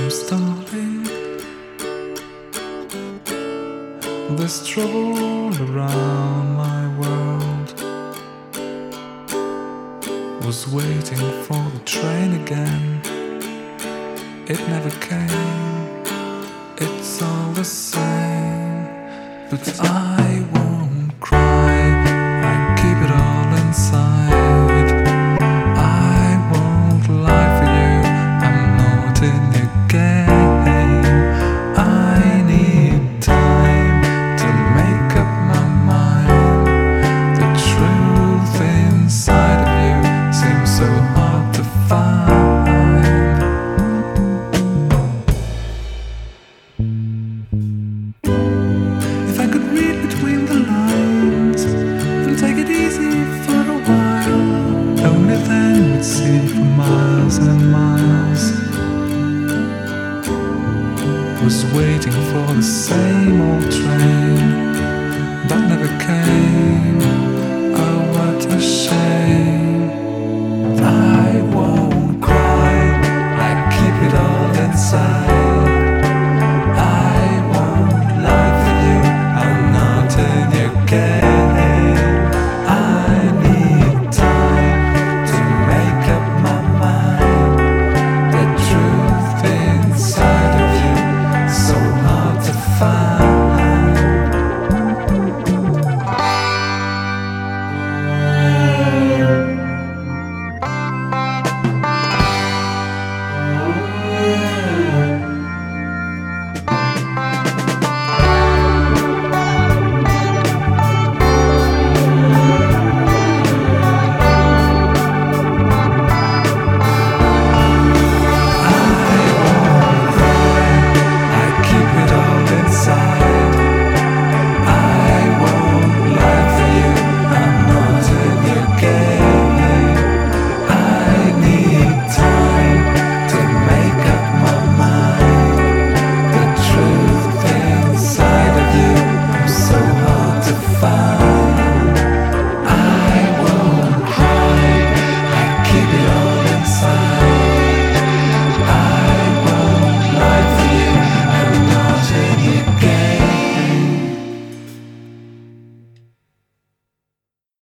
I'm starting this trouble around my world. Was waiting for the train again. It never came. It's all the same. But I won't cry. I keep it all inside. I won't lie for you. I'm not in your game. I need time to make up my mind. The truth inside of you seems so hard to find. If I could read between the lines and take it easy for a while, only then we'd see for miles and miles. Was waiting for the same old train that never came.